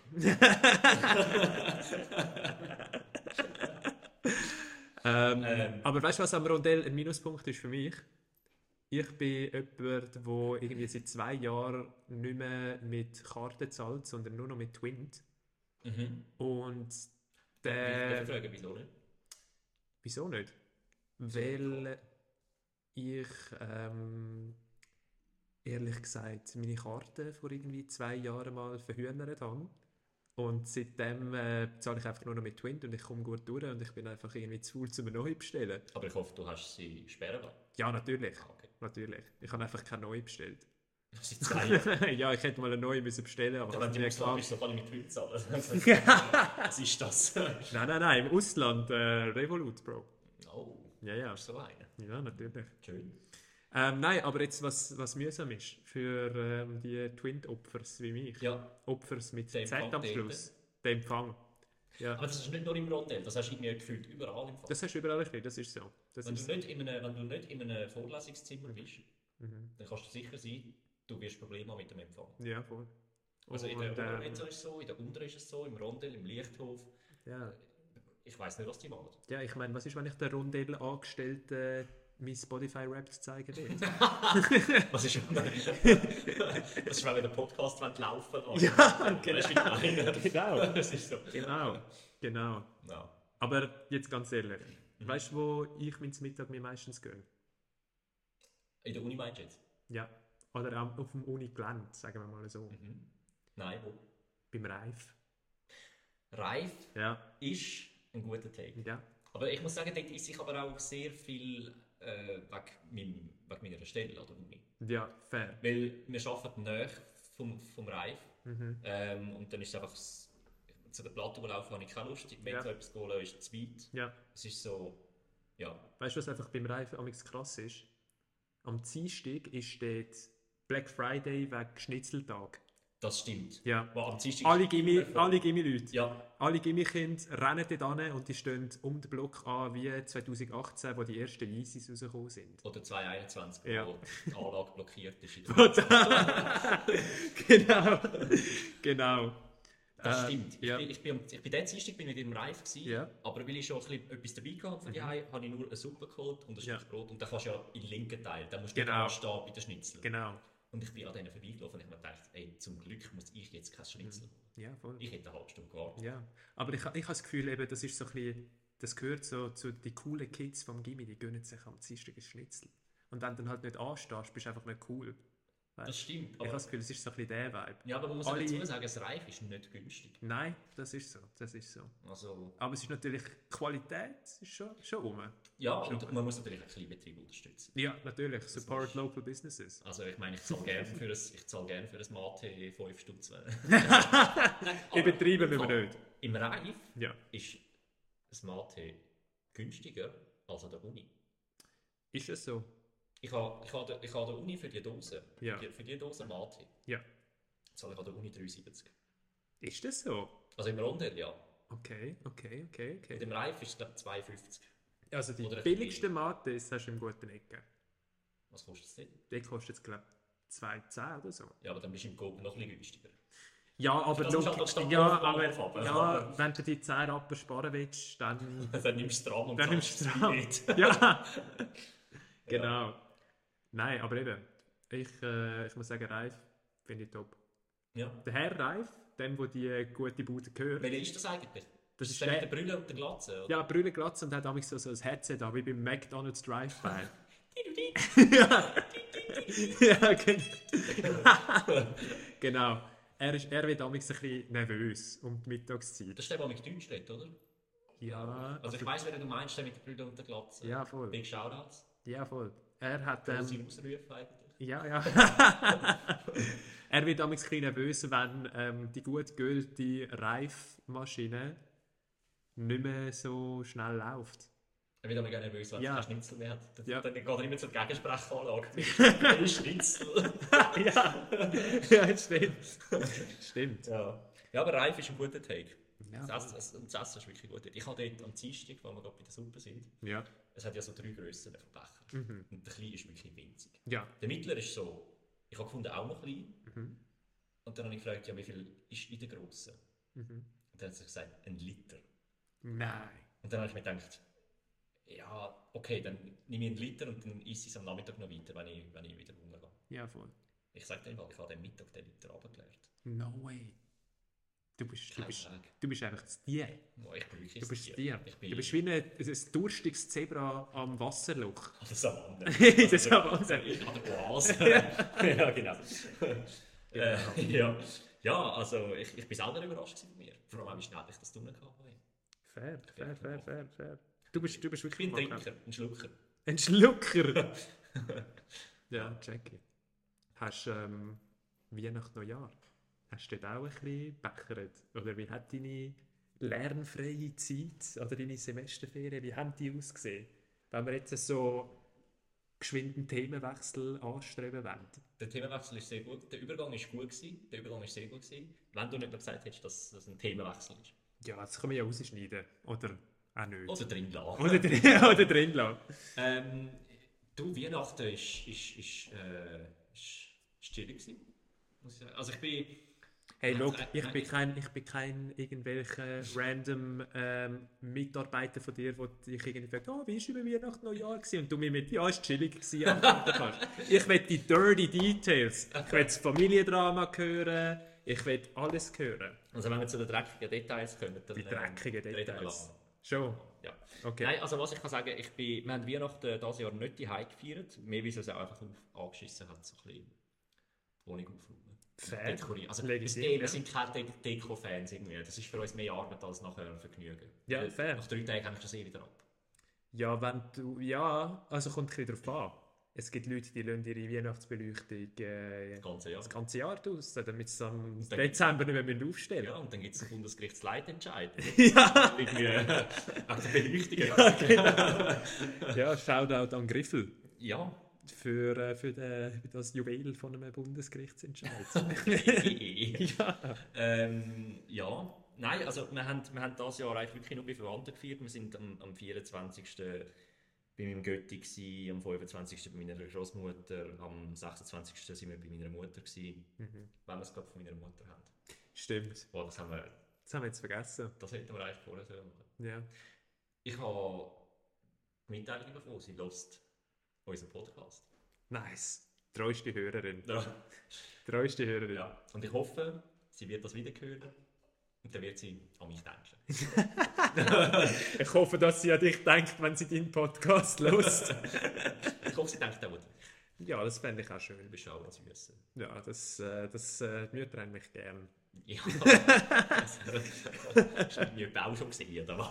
ähm,
Ähm.
aber weißt du, was am Rondell ein Minuspunkt ist für mich? Ich bin jemand, der irgendwie seit zwei Jahren nicht mehr mit Karten zahlt, sondern nur noch mit Twint.
Mhm.
Und
Äh,
der...
ich frage, wieso nicht?
Wieso nicht? Weil ich ähm, ehrlich gesagt meine Karte vor irgendwie zwei Jahren mal verhühnert habe. Und seitdem äh, zahle ich einfach nur noch mit Twint und ich komme gut durch und ich bin einfach irgendwie zu faul, um mir neu bestellen.
Aber ich hoffe, du hast sie sperren lassen.
Ja, natürlich.
Ah, okay.
Natürlich. Ich habe einfach keine neue bestellt.
Seit zwei Jahren.
Ja, ich hätte mal eine neue müssen bestellen, aber
Ja,
ich
wenn
habe
du
mir
im Ausland
gedacht,
bist, dann kann ich mit Twin zahlen. Was ist das?
nein, nein, nein, im Ausland äh, Revolut, Bro.
Oh,
Ja, ja.
so einer.
Ja, natürlich.
Schön.
Ähm, nein, aber jetzt, was, was mühsam ist für ähm, die Twint-Opfers wie mich.
Ja,
Opfers mit
Der
Z
Empfang
am Schluss. Der Empfang. Ja.
aber das ist nicht nur im Rondell, das hast du irgendwie gefühlt überall im Fall.
Das hast du überall ein bisschen, das ist so. Das
Wenn
ist
du,
so.
nicht in einem, wenn du nicht in einem Vorlesungszimmer bist,
Mhm.
dann kannst du sicher sein, du wirst Probleme haben mit dem Empfang.
Ja, voll.
Also in der
Und, ähm,
Obermetzer ist es so, in der Unteren ist es so, im Rondell, im Lichthof.
ja.
Ich weiss nicht, was die machen.
Ja, ich meine, was ist, wenn ich der Rondell-Angestellten mein Spotify-Rap zeigen will?
Was ist, wenn, was ist, wenn wir den Podcast laufen lassen?
Ja,
Weißt du, wie ich meine?
Genau.
Das ist so.
Genau, genau.
Ja.
Aber jetzt ganz ehrlich,
Mhm.
weißt du, wo ich mein Mittag mir meistens gönne?
In der Uni meinst du jetzt?
Ja. Oder am- auf dem Uni-Gelände, sagen wir mal so.
Mhm. Nein, wo?
Beim Reif.
Reif
Ja.
ist ein guter Take.
Ja.
Aber ich muss sagen, dort esse ich aber auch sehr viel äh, wegen, meinem, wegen meiner Stelle an der Uni.
Ja, fair.
Weil wir arbeiten näher vom, vom Reif.
Mhm.
Ähm, und dann ist es einfach, s- zu der Platte laufen habe ich keine Lust. Wenn
Ja.
so etwas holen ist zu weit.
Ja.
Es ist so, ja.
Weißt du, was einfach beim Reif amigs krass ist? Am Dienstag ist dort Black Friday wegen Schnitzeltag.
Das stimmt.
Ja.
Aber am Dienstag
Alle
ist
Gimmi,
immer voll.
alle Gimmi-Leute.
Ja,
Alle Gimmi-Kinder rennen dort hin und die stehen um den Block an wie zwanzig achtzehn, wo die ersten Yeezys rausgekommen sind.
oder zwanzig einundzwanzig,
Ja.
wo die Anlage blockiert ist. In der
Genau. Genau.
Das
Äh,
stimmt.
ja.
Ich, bin, ich, bin, am- ich bin den Dienstag bin ich mit dem Reif gewesen,
Ja.
aber weil ich schon ein bisschen etwas dabei gehabt von mhm. habe ich nur eine Suppe geholt und ein
Ja.
Stück Brot. Und dann kannst du ja in den linken Teil, dann musst du
Genau.
nicht anstehen bei den Schnitzel.
Genau.
Und ich bin an denen vorbeigelaufen und ich habe mir gedacht, ey, zum Glück muss ich jetzt kein Schnitzel holen.
Ja, voll.
Ich hätte eine halbe Stunde gewartet.
Ja. Aber ich, ich habe das Gefühl, eben, das ist so ein bisschen, das gehört so zu den coolen Kids vom Gimmi, die gönnen sich am Dienstag ein Schnitzel. Und wenn du dann halt nicht anstehst, bist du einfach nicht cool.
Das
Weißt?
stimmt.
Ich habe
Aber,
das Gefühl, es ist so ein bisschen der Vibe.
ja, aber man muss
alle-
dazu sagen, das Reif ist nicht günstig.
Nein, das ist so, das ist so.
Also,
Aber es ist natürlich, Qualität ist schon, schon rum.
ja, und man muss natürlich einen Kleinbetrieb unterstützen.
Ja, natürlich, support
ist-
local businesses.
Also ich meine, ich zahle gerne für ein, ich zahle gerne für ein Mate fünf Stutz.
Übertreiben müssen wir nicht.
Im Reif
Ja.
ist ein Mate günstiger als an der Uni.
Ist es so?
Ich habe ich habe ich habe an der Uni für die Dose,
Ja.
für, die, für die Dose Mate,
Ja.
zahle ich an der Uni drei siebzig.
Ist das so?
Also im Rondell, ja.
Okay, okay, okay,
Und
okay.
im Reif ist es glaube ich zwei fünfzig.
Also die
Oder ein
billigsten Mates hast du im guten Ecken.
Was kostet es denn?
Der kostet jetzt, glaube ich, zwei zehn oder so.
Ja, aber dann bist du im Coop noch ein bisschen günstiger.
Ja, aber,
Das ist
look-
halt statt
ja,
Dorf-
aber
Dorf runter.
ja, wenn du die zehn Rappen sparen willst, dann,
Dann nimmst du dran und
dann nimmst du
zahlst
dran.
nicht.
Ja, genau. Nein, aber eben, ich, äh, ich muss sagen, Reif finde ich top.
Ja.
Der Herr Reif, dem, wo die gute Bude gehört,
Welcher ist das eigentlich?
Das
ist
ist
der
der-
mit der Brille und der Glatze, oder?
ja, Brille glatz und hat damals so, so ein Headset da, wie beim McDonald's Drive-By. Ja, gen genau. Er, ist, er wird damals ein bisschen nervös um die Mittagszeit.
Das ist der, der mit Deutsch redet, oder?
Ja,
Also ich weiss, wen du meinst, der mit der Brille und der Glatze.
ja, voll.
Big Shoutouts.
Ja, voll. Er hat...
Kann sie
Ähm,
ausrufen eigentlich?
ja, ja. Er wird damals ein bisschen nervös, wenn ähm, die gut geölte Reifmaschine nicht mehr so schnell läuft.
Er wird aber gerne nervös, wenn
Ja.
er keinen Schnitzel mehr hat. Dann,
Ja.
dann geht er immer zur Gegensprechanlage. Ein Schnitzel.
Ja, ja, stimmt. Stimmt.
Ja. Ja, aber Reif ist ein guter Take.
Ja.
Das, Essen, das, und das Essen ist wirklich gut. Ich habe dort am Dienstag, wo wir gerade bei der Suppe sind,
Ja.
es hat ja so drei Grössen von Becher.
Mhm.
Und der kleine ist wirklich winzig.
Ja.
Der mittlere ist so, ich habe gefunden, auch noch klein.
Mhm.
Und dann habe ich gefragt, ja, wie viel ist in der grossen?
Mhm.
Und dann hat sie gesagt, ein Liter.
Nein.
Und dann habe ich mir gedacht, ja, okay, dann nehme ich einen Liter und dann esse ich es am Nachmittag noch weiter, wenn ich, wenn ich wieder Hunger habe.
Ja, voll.
Ich sage dir mal, ich habe den Mittag den Liter runtergeleert.
No way. Du bist, du
Kein
bist,
Weg.
du bist einfach das Tier.
Oh, ich bin wirklich
Du bist
ein
das Tier.
Ich bin
Du bist wie ein, ein durstiges Zebra am Wasserloch.
das Savanne.
Das ist Savanne.
Ich habe den Oase. Ja, genau. Äh, ja. ja, also ich, ich bin selber überrascht von mir. Vor allem, wie schnell ich das tun kann.
Fair, fair, fair, fair, fair. Du bist, du bist
Ich bin
wirklich
ein Trinker, ein Schlucker.
ein Schlucker. Ja, check it. Hast du ähm, Weihnachten, Neujahr? Hast du dort auch ein bisschen gebechert? Oder wie hat deine lernfreie Zeit oder deine Semesterferien, wie haben die ausgesehen? Wenn wir jetzt so geschwinden Themenwechsel anstreben wollen.
Der Themenwechsel ist sehr gut. Der Übergang ist gut gewesen. Der Übergang ist sehr gut gewesen. Wenn du nicht noch gesagt hättest, dass das ein Themenwechsel ist.
Ja, das kann man ja rausschneiden. Oder auch nicht.
Oder drin lassen.
Oder, drin, oder drin lassen.
Ähm, du, Weihnachten ist, ist, ist, äh, ist, ist chillig gewesen, muss ich sagen. Also ich bin...
Hey,
Nein,
look,
nein,
ich
nein.
bin kein, ich bin kein irgendwelcher random ähm, Mitarbeiter von dir, der dich irgendwie fragt, oh, wie war über Weihnachten Neujahr gewesen? Und du mir mit, ja, es war chillig gewesen, antworten kannst. Ich will die dirty details. Ich will das Familiendrama hören. Ich will alles hören.
Also wenn wir zu den dreckigen Details kommen, dann...
Die dreckigen
ähm, reden wir
Details.
lang.
Schon?
Ja.
Okay.
Nein, also was ich kann sagen, ich bin, wir haben Weihnachten dieses Jahr nicht die Hause gefeiert. Mehr, weil es auch einfach auf, angeschissen hat, so ein bisschen die Wohnung aufräumen.
Fair.
Dekorieren. Also,
Legitim,
wir,
ja.
wir sind keine De- Deko-Fans irgendwie. Das ist für uns mehr Arbeit als nachher ein Vergnügen.
Ja,
Weil
fair.
Nach drei Tagen hängt das eh wieder ab.
Ja, wenn du, ja, also kommt ein bisschen drauf an. Es gibt Leute, die lassen ihre Weihnachtsbeleuchtung äh,
Das ganze Jahr.
das ganze Jahr aus, damit sie am
dann-
Dezember nicht mehr aufstellen
Ja, und dann gibt es einen Bundesgerichtsleitentscheid.
Ja,
Irgendwie äh, wegen der Beleuchtung.
genau. Ja, Shoutout an Griffel
Ja.
für, äh, für, den, für das Juwel von einem Bundesgerichtsentscheid. ja.
Ähm, ja. Nein, also wir haben, wir haben dieses Jahr eigentlich wirklich nur bei Verwandten gefeiert. Wir sind am, am vierundzwanzigsten bei meinem Götti gsi, am fünfundzwanzigsten bei meiner Großmutter, am sechsundzwanzigsten sind wir bei meiner Mutter gsi,
Mhm.
wenn wir es gerade von meiner Mutter haben.
Stimmt.
Boah, das haben wir,
Das haben wir jetzt vergessen.
das hätten wir eigentlich vorher sollen machen.
Ja.
Ich habe die Mitteilung bekommen, sie hört unseren Podcast.
Nice. Treueste Hörerin.
Ja.
Treueste Hörerin.
Ja. Und ich hoffe, sie wird das wieder hören und dann wird sie an mich denken.
Ich hoffe, dass sie an dich denkt, wenn sie deinen Podcast hört.
Ich hoffe, sie denkt auch an dich.
Ja, das fände ich auch schön.
Du bist auch was Süßes.
Ja, das, äh, das äh, die Mütter haben mich gern.
Ja. Hast du mir auch schon gesehen, oder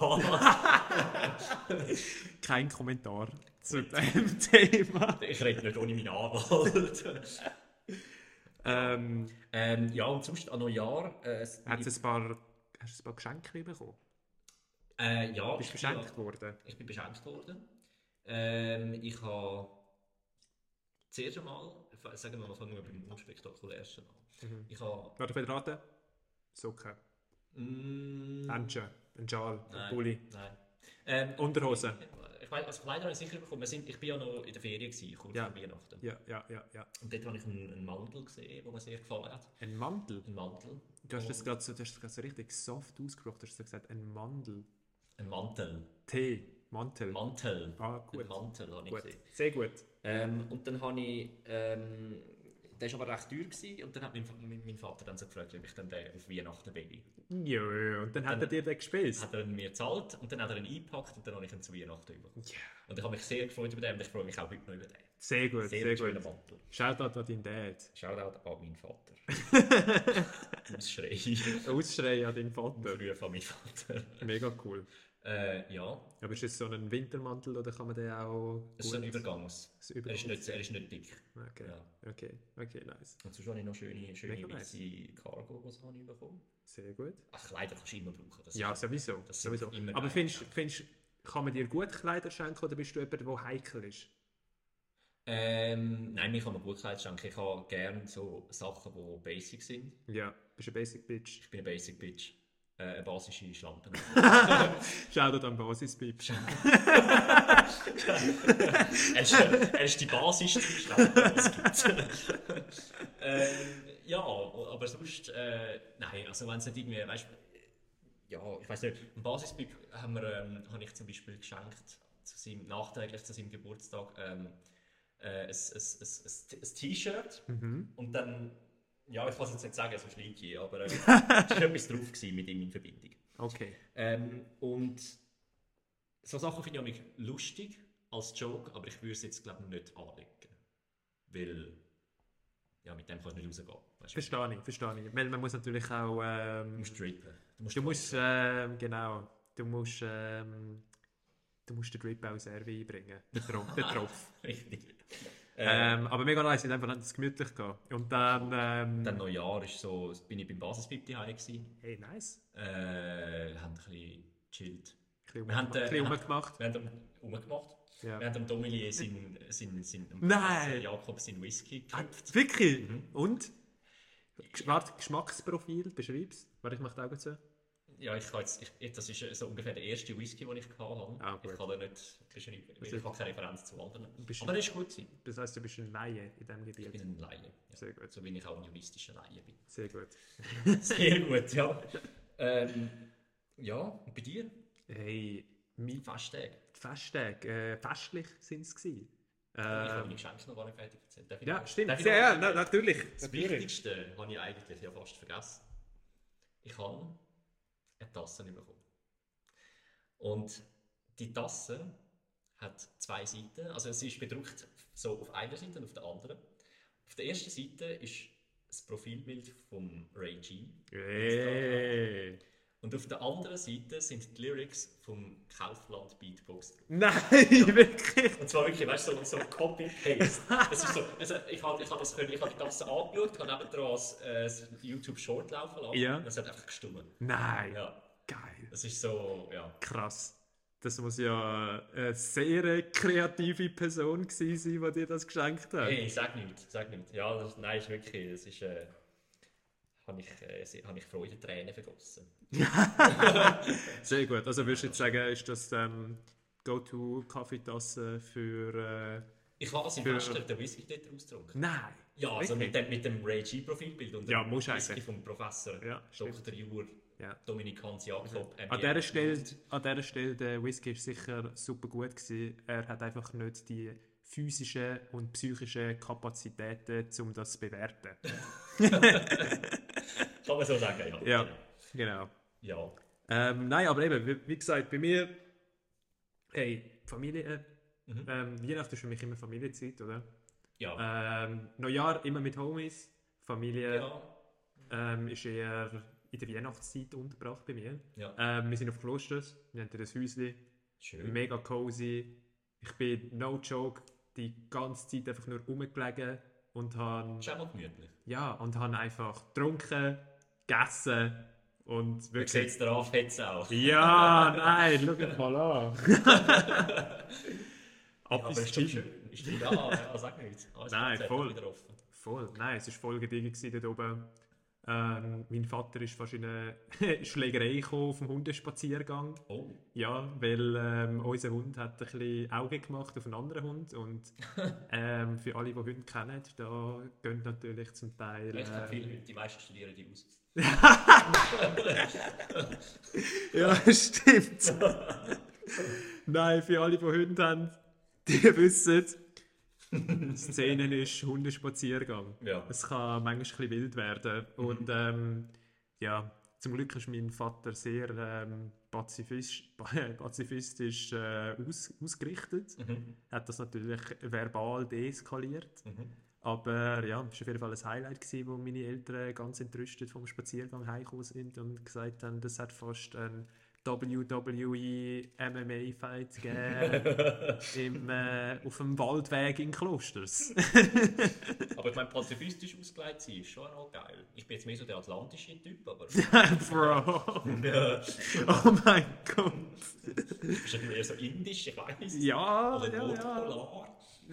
was?
Kein Kommentar zu dem Thema.
Ich rede nicht ohne meinen Anwalt.
Ähm,
ähm, ja, und sonst an Neujahr... Äh, es-
Hat es ein paar, hast du ein paar Geschenke bekommen?
äh, ja,
Bist du
ich bin-
beschenkt worden?
Ich bin beschenkt worden. Ähm, ich habe zuerst einmal, sagen wir mal, fangen wir beim unspektakulärsten an.
Mhm.
Ich habe...
Warte, ich raten. Socken,
Mm,
Händchen, ein Schal, ein
nein,
Pulli,
nein. Ähm,
Unterhose.
Ich weiß, also Kleider habe ich sicher bekommen. Wir sind, ich bin ja noch in der Ferien gewesen, kurz
Ja.
vor Weihnachten.
Ja, ja, ja, ja.
Und dort habe ich einen, einen Mantel gesehen, der mir sehr gefallen hat.
Ein Mantel?
Ein Mantel.
Du hast das
Und-
gerade so, du hast das gerade so richtig soft ausgesprochen. Du hast so gesagt, ein Mandel.
Ein Mantel.
T, Mantel.
Mantel.
Ah, gut.
Ein Mantel habe ich
Gut,
gesehen.
sehr gut.
Ähm, und dann habe ich... Ähm, der war aber recht teuer gewesen, und dann hat mein, mein, mein Vater dann so gefragt, ob ich dann den auf Weihnachten will.
Ja, und dann hat
Dann-
er dir den gespielt.
Hat er ihn mir gezahlt und dann hat er ihn eingepackt und dann habe ich ihn zu Weihnachten bekommen.
Ja.
Und ich habe mich sehr gefreut über den und ich freue mich auch heute noch über den.
Sehr gut,
Sehr,
sehr,
schöner
gut.
Mantel.
Shoutout an deinen Dad.
Shoutout an meinen Vater. Ausschrei.
Ausschrei an deinen Vater.
Früher von meinem Vater.
Mega cool.
Äh, ja,
Aber ist es so ein Wintermantel oder kann man den auch...
es ist ein Übergangs.
ein
Er ist
Übergangs-
nicht, er ist nicht dick.
Okay,
Ja.
okay, okay, nice.
Und sonst habe ich noch schöne, schöne
Mega nice.
weiße Cargo-Hosen habe ich bekommen.
Sehr gut.
Ach, Kleider kannst du immer brauchen. Das
Ja,
ist-
sowieso.
das sind
sowieso.
immer
Aber
geil.
findest findest kann man dir gut Kleider schenken oder bist du jemand, der heikel ist?
Ähm, nein, mir kann man gut Kleider schenken. Ich habe gerne so Sachen, die basic sind.
Ja, bist ein Basic Bitch.
Ich bin eine Basic Bitch. Äh, eine basische Schlampe.
Shoutout an Basis-Bitch.
er, ist, er ist die basischste Schlampe, die es gibt. ähm, ja, aber sonst, äh, nein, also wenn es nicht irgendwie, weißt du, ja, ich weiß nicht, ein Basisbib haben wir, ähm, habe ich zum Beispiel geschenkt zu seinem, nachträglich zu seinem Geburtstag ähm, äh, ein, ein, ein, ein, ein T-Shirt
Mhm.
und dann, ja, ich kann es jetzt nicht sagen, so schleiki, aber äh, es war etwas drauf gewesen mit ihm in Verbindung.
Okay.
Ähm, und so Sachen finde ich auch lustig als Joke, aber ich würde es jetzt glaube ich nicht anlegen, weil ja, mit dem kannst du nicht rausgehen. Weißt du?
Verstehe ich, verstehe ich. Weil man muss natürlich auch...
Du
Ähm,
musst trippen. Du musst,
du musst, ähm, genau, du musst, ähm, du musst den Drip auch selber einbringen. Den Tropf. Den Tropf.
Richtig.
ähm, aber mega nice, ich einfach das gemütlich gehen. Und dann... Ähm,
Dann Neujahr ist so, bin ich beim Basisbib daheim gewesen.
hey, nice.
Äh, haben ein bisschen gechillt.
Ein bisschen,
Wir haben,
um,
äh,
ein bisschen
wir haben-
rumgemacht.
Wir haben am- rumgemacht.
Ja.
Wir haben dem Dominier seinen, seinen, seinen,
Nein!
Jakob seinen Whisky
Ah,
gekauft.
wirklich?
Mhm.
Und? Gesch- Warte, Geschmacksprofil, beschreib's. Warte, ich mach die Augen zu.
Ja, ich kann jetzt, ich, das ist äh, so ungefähr der erste Whisky, den ich gehabt habe.
Ah, gut.
ich kann den nicht beschreiben, weil ich habe keine Referenz zu anderen.
bist
Aber er ist gut gewesen.
Das heisst, du bist ein Laie in diesem
Ich
Gebiet.
bin ein Laie. Ja.
Sehr gut.
So wie ich auch ein juristischer Laie bin.
Sehr gut.
Sehr gut, ja. ähm, ja, und bei dir?
Hey, mein
Festtage.
Festtage, äh, festlich sind es gewesen.
ich habe
Ähm,
meine Geschenke noch gar nicht fertig erzählt. Darf ich
ja,
noch-
stimmt.
darf ich
Ja,
noch-
ja, na, natürlich.
Das
natürlich.
Wichtigste habe ich eigentlich ja fast vergessen. Ich habe eine Tasse bekommen. Und die Tasse hat zwei Seiten. Also sie ist bedruckt so auf einer Seite und auf der anderen. Auf der ersten Seite ist das Profilbild von Ray G.
Hey.
Und auf der anderen Seite sind die Lyrics vom Kaufland Beatbox.
Nein, wirklich.
Und zwar wirklich, weißt du, so, so Copy-Paste. Es ist so, also ich habe ich hab das können, ich habe die Tasse angeschaut, habe nebendran das, äh, das YouTube-Short laufen lassen
Ja.
und es hat einfach gestummt.
Nein.
Ja,
Geil.
das ist so, ja.
Krass. Das muss ja eine sehr kreative Person gewesen sein, die dir das geschenkt hat.
Hey, sag nichts, sag nichts. Ja, das, nein, ist wirklich, das ist, äh, habe ich, äh, sehr- habe ich Freudentränen vergossen.
Sehr gut. Also würdest du jetzt sagen, ist das ähm, Go-To-Kaffeetasse für... Äh...
Ich habe das im
Für-
Fester den Whisky dort ausgetrunken.
Nein.
Ja, also
Okay.
mit dem, mit dem Ray G-Profilbild und
Ja,
dem
muss
Whisky
eigentlich.
vom Professor
Ja, stimmt.
Doktor Jur
Ja.
Dominik Hans Jakob. M B A.
An dieser, Stelle, an dieser Stelle, der Whisky war sicher super gut gewesen. Er hat einfach nicht die physischen und psychischen Kapazitäten, um das zu bewerten.
Kann man so sagen, ja.
Ja, genau.
Ja.
Ähm, nein, aber eben, wie, wie gesagt, bei mir, hey, Familie,
Mhm.
ähm, Weihnachten ist für mich immer Familienzeit, oder?
Ja.
Ähm, Neujahr immer mit Homies, Familie
ja.
ähm, ist eher in der Weihnachtszeit untergebracht bei mir.
Ja.
Ähm, wir sind auf Klosters, wir haben hier ein Häuschen,
Schön.
mega cozy. Ich bin, no joke, die ganze Zeit einfach nur rumgelegen und habe
Ist auch mal gemütlich.
ja, und habe einfach getrunken, gegessen und
Wie
wirklich...
sieht es dir an, fetzt auch.
Ja, nein, schau es mal an. Ab
Aber
ins
ist doch
Gym.
schön. Ist doch, ja, ja, sag nichts. Alles
Nein,
Konzert
voll.
wieder offen.
Voll, nein, es war voll gediegen dort oben. Ähm, mein Vater ist fast in eine Schlägerei gekommen auf dem Hundespaziergang.
Oh.
Ja, weil ähm, unser Hund hat ein bisschen Auge gemacht auf einen anderen Hund. Und ähm, für alle, die Hunde kennen, da gehen natürlich zum Teil...
Ich kenne
Äh,
viele Leute, die meisten studieren die aus.
ja, stimmt. Nein, für alle, die Hunde haben, die wissen, Szenen ist Hundespaziergang.
Ja.
Es kann manchmal ein bisschen wild werden. Und ähm, ja, zum Glück ist mein Vater sehr ähm, pazifistisch, pazifistisch äh, aus, ausgerichtet.
Mhm.
Hat das natürlich verbal deeskaliert.
Mhm.
Aber ja, es war auf jeden Fall ein Highlight gewesen, wo meine Eltern ganz entrüstet vom Spaziergang heimgekommen sind und gesagt haben, das hat fast ein W W E M M A-Fight gegeben im, äh, auf dem Waldweg in Klosters.
Aber ich meine, pazifistisch ausgelegt sein ist schon auch geil. Ich bin jetzt mehr so der atlantische Typ, aber...
Bro!
ja.
Oh mein Gott!
Bist du eher so indisch, ich weiß.
Ja,
Oder
ja, ja.
Nordpolar.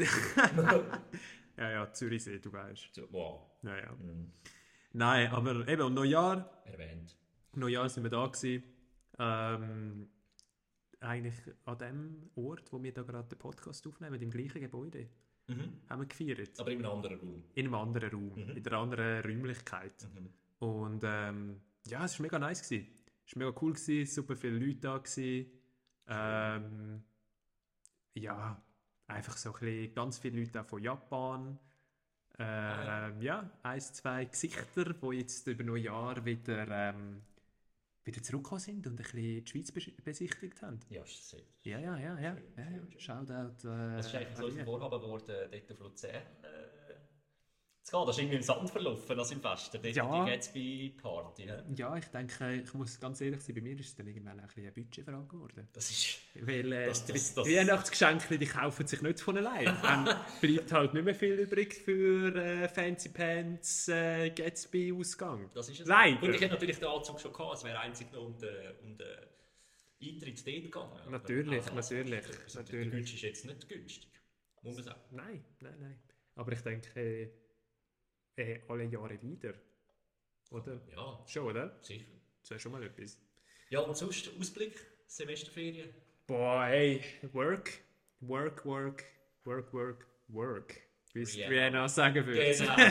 Ja, ja, Zürichsee, du weißt.
So, wow.
Ja, ja.
Mhm.
Nein, aber eben, und Neujahr,
Erwähnt.
Neujahr sind wir da gewesen. Ähm, eigentlich an dem Ort, wo wir da gerade den Podcast aufnehmen, im gleichen Gebäude,
Mhm.
haben wir gefeiert.
Aber in einem anderen Raum.
In einem anderen Raum,
Mhm.
in einer anderen Räumlichkeit.
Mhm.
Und ähm, ja, es war mega nice gewesen. Es war mega cool gewesen, super viele Leute da gewesen. Ähm, ja, einfach so ein bisschen, ganz viele Leute auch von Japan. Äh,
Ah,
ähm, ja, ein, zwei Gesichter, die jetzt über Neujahr wieder, ähm, wieder zurückgekommen sind und ein bisschen die Schweiz bes- besichtigt haben.
Ja, ist sehr.
Ja, ja, ja, ja. ja,
Schön,
ja.
schön, schön.
Shoutout. Äh,
Was ist eigentlich so
an
unser
die.
Vorhaben geworden, dort auf Luzern äh, zu gehen? Das ist irgendwie im Sand verlaufen, als im Fest. Dort
Ja.
die Gatsby-Party. hä?
Ja, ich denke, ich muss ganz ehrlich sein, bei mir ist es dann irgendwann auch ein bisschen eine Budgetfrage geworden.
Das ist...
Weil äh,
Das- das-
die,
das-
die Weihnachtsgeschenke, die kaufen sich nicht von allein. Dann bleibt halt nicht mehr viel übrig für äh, Fancy Pants, äh, Gatsby-Ausgang.
Das ist es.
Leider.
Und ich hätte natürlich den Anzug schon gehabt, es wäre einzig nur um den, um den Eintritt dort gegangen. Aber-
Natürlich,
also,
natürlich,
also,
natürlich.
Der Gütsch ist jetzt nicht günstig, muss man sagen.
Nein, nein, nein. Aber ich denke, äh, äh, alle Jahre wieder. Oder?
Ja,
Schon, oder?
sicher.
Das wäre schon mal etwas.
Ja, und sonst Ausblick, Semesterferien?
Boah, hey, Work, Work, Work, Work, Work, Work. Wie es
Ja.
Rihanna sagen würde.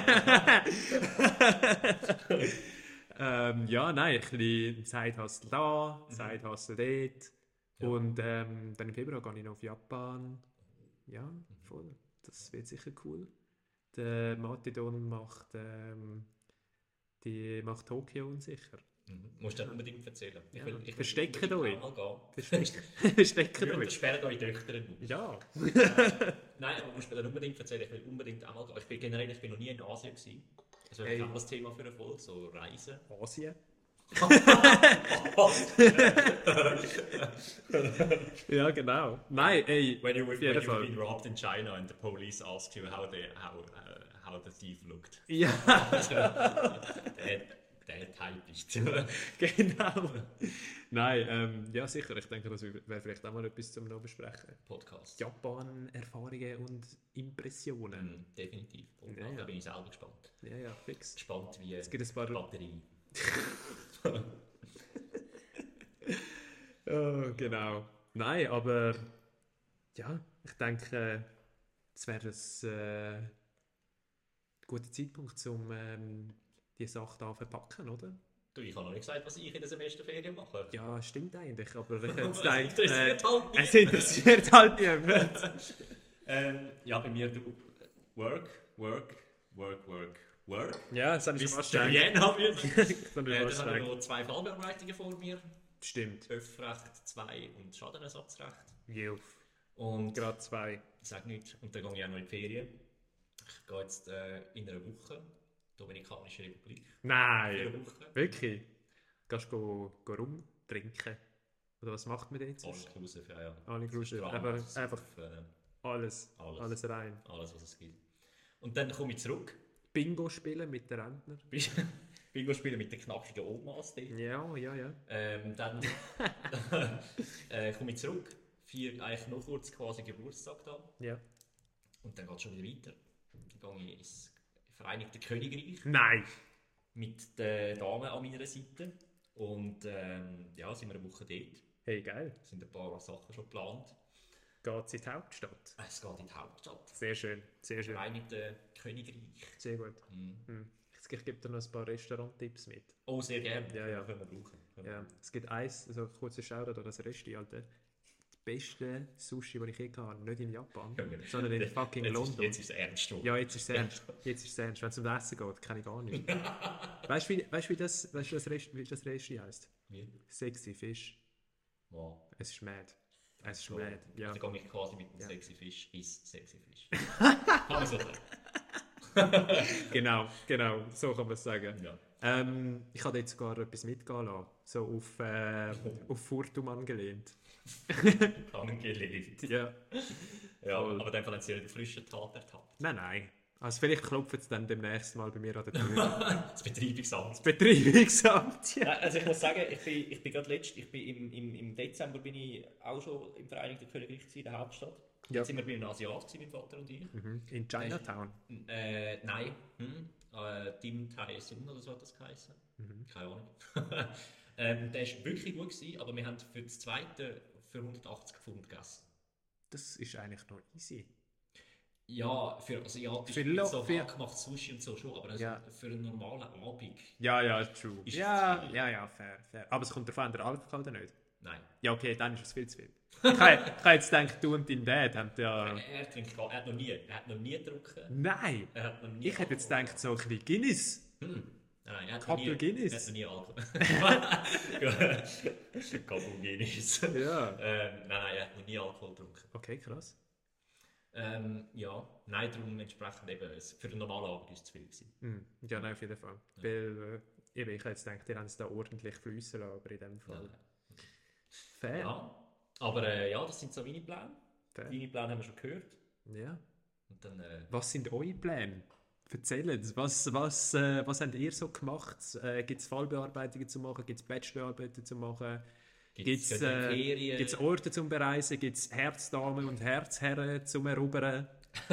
Genau.
ähm, ja, nein, ein bisschen Side-Hustle da, Side-Hustle dort.
Ja.
Und ähm, dann im Februar gehe ich noch auf Japan. Ja, voll. Das wird sicher cool. Der Matidon macht, ähm, die macht Tokio unsicher.
Mhm. Musst du dann unbedingt erzählen. Ich
Ja,
will, ich will
versteckt
unbedingt
euch.
einmal gehen.
Versteckt
Wir
euch.
sperren eure Töchter nicht.
Ja.
Nein, aber musst du mir dann unbedingt erzählen. Ich will unbedingt einmal gehen. Ich bin generell, ich bin noch nie in Asien gewesen. Das wäre
Hey.
auch das Thema für eine Folge, so Reisen.
Asien. Ja, genau. Nein, ey,
When you
auf
when
jeden
you've
Fall.
been robbed in China and the police ask you how the how uh, how the thief looked.
Ja,
der, der hat typisch.
genau. Nein, ähm, ja sicher, ich denke, das wäre vielleicht auch mal etwas zum noch besprechen.
Podcast.
Japan-Erfahrungen und Impressionen.
Mhm, definitiv. Und
Ja, ja.
da bin ich selber gespannt.
Ja, ja, fix.
Gespannt wie
Es gibt ein paar...
Batterie.
Oh, genau. Nein, aber... Ja, ich denke, es wäre ein äh, guter Zeitpunkt, um ähm, die Sache da verpacken, oder?
Du, ich habe noch nicht gesagt, was ich in der Semesterferien mache.
Ja, stimmt eigentlich, aber ich hätte
Das
gedacht, äh,
interessiert halt nicht.
es interessiert halt niemand.
Ähm, ja, bei mir du Work, Work, Work, Work, Work.
Ja, das habe ich
Bis
schon fast
der
gedacht.
Jen haben wir.
Das habe
Äh,
ich
dann
fast
habe ich
gedacht.
noch zwei Fallbearbeitungen vor mir.
Stimmt.
Öffrecht zwei und Schadenersatzrecht.
Jo.
Und
Gerade zwei.
ich sage nichts. Und dann gehe ich auch noch in die Ferien. Ich gehe jetzt äh, in einer Woche. Dominikanische Republik. Für
Nein.
eine Woche.
Wirklich? Gehst du go, go rumtrinken? Oder was macht man jetzt?
All inclusive, ja, ja.
All inclusive.
Strand,
Einfach,
Surf,
einfach
äh,
alles,
Alles.
alles rein.
alles, was es gibt. Und dann komme ich zurück.
Bingo spielen mit den Rentner.
Bingo spielen mit den knackigen Omas dort.
Ja, ja, ja.
Ähm, dann äh, komme ich zurück, feiere eigentlich noch kurz quasi Geburtstag da
ja.
und dann geht es schon wieder weiter. Dann gehe ich ins Vereinigte Königreich
Nein.
mit den Damen an meiner Seite und ähm, ja, sind wir eine Woche dort.
Hey, geil.
Es sind ein paar Sachen schon geplant.
Geht's in die Hauptstadt?
Es geht in die Hauptstadt.
Sehr schön, sehr schön.
Vereinigte Königreich.
Sehr gut.
Mhm.
Hm. Ich, ich gebe dir noch ein paar Restauranttipps mit.
Oh, sehr gerne.
Ja, ja.
Können wir brauchen. Können wir
Ja, es gibt eins, also kurzer Shoutout an das Resti, Alter. Das beste Sushi, das ich je hatte, nicht in Japan,
Können wir-
sondern in fucking
jetzt
London.
Ist, jetzt ist es ernst. du.
Ja, jetzt ist es ernst. Jetzt ist es ernst. Wenn es um das Essen geht, kann ich gar nicht. Weißt du, wie, weißt, wie das, weißt, du, das Rest, wie das Resti heisst?
Wie?
Sexy Fish.
Wow.
Es ist mad. Es ist
So,
mad. Ja.
Dann komme ich quasi mit dem
Ja.
Sexy Fish ins Sexy Fish. Kann man so sagen.
Genau, genau. So kann man es sagen.
Ja.
Ähm, ich habe jetzt sogar etwas mitgehen lassen. So auf, äh, auf Furtum angelehnt.
Angelegt.
Ja.
Ja,
Voll.
aber dann haben sie eine frische Tat ertappt.
Nein, nein. Also vielleicht klopft es dann demnächst mal bei mir an der Tür.
Das Betreibungsamt.
Betreibungsamt, ja.
Nein, also ich muss sagen, ich bin, ich bin gerade letzt, ich bin im, im, im Dezember bin ich auch schon im Vereinigten Königreich gewesen, in der Hauptstadt.
Ja.
Jetzt sind wir bei einem Asiat gewesen, mein Vater und ich.
Mhm. In Chinatown.
Äh, nein, hm. äh, Dim Tai Sun oder so hat das geheißen.
Mhm.
Keine Ahnung. ähm, der war wirklich gut gewesen, aber wir haben für das zweite für hundertachtzig Pfund gegessen.
Das ist eigentlich noch easy.
Ja, für asiatisch
Für
für
Lo-
so
für-
gemacht Sushi und so schon, aber also
Ja.
für einen normalen Abend.
Ja, ja, true.
Ist
Ja,
das-
ja, ja, fair, fair. Aber es kommt davon an, der Alkohol oder nicht?
Nein.
Ja, okay, dann ist es viel zu viel. Ich habe ich habe jetzt gedacht, du und dein Dad haben ja...
Er trinkt gar, er hat noch nie, er hat noch nie getrunken.
Nein!
Er hat noch nie
Ich hätte jetzt gedacht, so ein bisschen Guinness.
Hm. Nein, er hat
Couple
noch nie,
Guinness.
Er hat noch nie Alkohol. Couple Guinness.
Ja.
Ähm, nein, nein, er hat noch nie Alkohol getrunken.
Okay, krass.
Ähm, ja, nein, darum entsprechend eben, es- für den normalen Abend ist es zu viel gewesen.
Mhm. Ja, nein, auf jeden Fall. Weil, äh, eben, ich hätte jetzt gedacht, die haben es da ordentlich fließen lassen, aber in dem Fall...
Nein.
Fair.
Ja, aber äh, ja, das sind so meine Pläne.
Fair.
Deine Pläne haben wir schon gehört.
Ja.
Und dann, äh,
Was sind eure Pläne? Erzählt, was, was, äh, was habt ihr so gemacht? Äh, gibt es Fallbearbeitungen zu machen? Gibt es Bachelorarbeiten zu machen? Gibt es
Gibt's gerade Ferien?
äh, Orte zum Bereisen? Gibt es Herzdamen und Herzherren zum Erobern?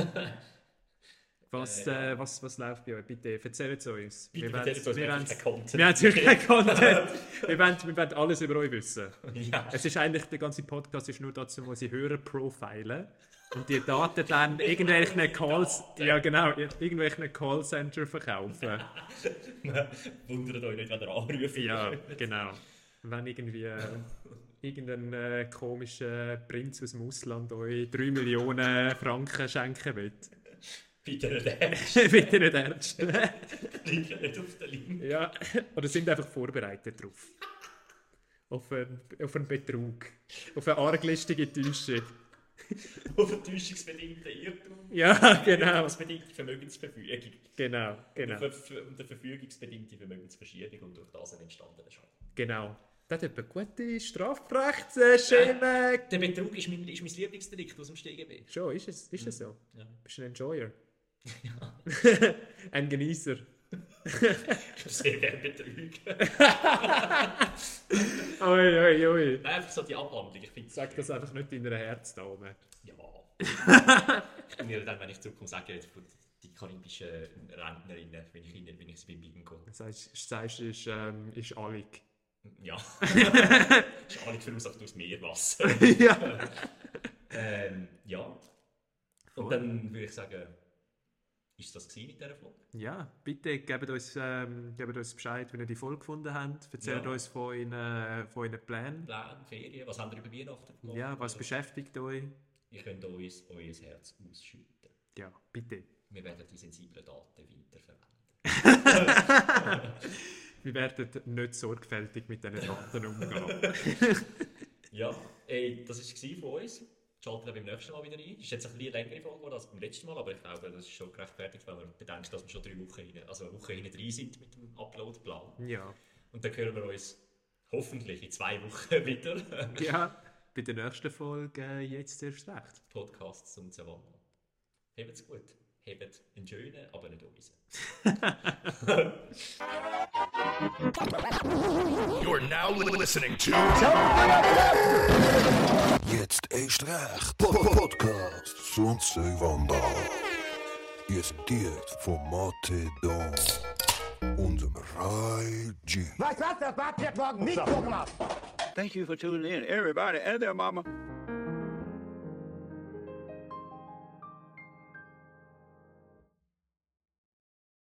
Was,
Äh,
äh, was, was läuft bei euch? Bitte erzählt es uns.
Bitte
wir
erzählt uns,
wir
wir haben
wollen-
keinen Content.
wir haben natürlich keinen Content. wir, wollen, wir wollen alles über euch wissen.
ja.
Es ist eigentlich, der ganze Podcast ist nur dazu, wo sie Hörer profilen und die Daten dann irgendwelchen Calls, ja genau, irgendwelchen Callcenter verkaufen.
Wundert euch nicht, wenn ihr anrufen.
Ja, genau. Wenn irgendwie äh, irgendein äh, komischer Prinz aus dem Ausland euch drei Millionen Franken schenken will.
Bitte nicht ernst.
Bitte nicht ernst.
Bitte nicht auf der Linie.
Ja, oder sind einfach vorbereitet drauf. Auf einen, auf einen Betrug. Auf eine arglistige Täuschung.
Auf eine täuschungsbedingte Irrtum.
Ja, genau.
Irrtumsbedingte Vermögensverfügung.
Genau, genau.
Und eine und eine verfügungsbedingte Vermögensverschiebung und durch das ein entstandener Schaden.
Genau. Das hat etwa gute Strafrechtsschema.
Der Betrug ist mein, ist mein Lieblingsdelikt aus dem S t G B.
Schon, ist es, ist es so?
Ja.
Bist du ein Enjoyer? Ein Genießer.
Sehr gerne betrügen.
Ui, ui, ui.
Nein, einfach so die Abhandlung. Ich finde
Sag das einfach nicht deiner Herzdame.
Ja. Ich bin mir dann, wenn ich zurückkomme, sage ich von die karibischen Rentnerinnen, wenn ich, ihnen, wenn ich sie beim Biegen komme.
Das heißt, sagst, ist, ähm, ist Allig.
Ja. Ist alles verursacht aus Meerwasser.
Ja.
ähm, ja. Und dann würde ich sagen, ist das gewesen mit dieser Folge?
Ja, bitte gebt uns, ähm, gebt uns Bescheid, wenn ihr die Folge gefunden habt. Erzählt
Ja.
uns von euren, äh, von euren Plänen.
Pläne, Ferien, was habt ihr über Weihnachten gemacht?
Ja, was beschäftigt euch?
Ihr könnt uns euer Herz ausschütten.
Ja, bitte.
Wir werden die sensiblen Daten weiterverwenden.
Wir werden nicht sorgfältig mit diesen Daten umgehen.
Ja, ey, das war es von uns. Schaltet dann beim nächsten Mal wieder ein. Ist jetzt ein bisschen längere Folge geworden als beim letzten Mal, aber ich glaube, das ist schon gerechtfertigt, wenn man bedenkt, dass wir schon drei Wochen rein, also eine Woche hinten drin sind mit dem Upload-Plan.
Ja.
Und dann hören wir uns hoffentlich in zwei Wochen wieder.
Ja, bei der nächsten Folge äh, jetzt erst recht.
Podcasts zum Savannah. Habt's gut. Habt einen schönen, aber nicht unseren.
You're now listening to
Jetzt erst recht. Podcast Sundsey Wanda. Präsentiert von Mathe Don und dem Rai G.
Weißt was, das war jetzt morgen nicht so gemacht.
Thank you for tuning in, everybody and their mama.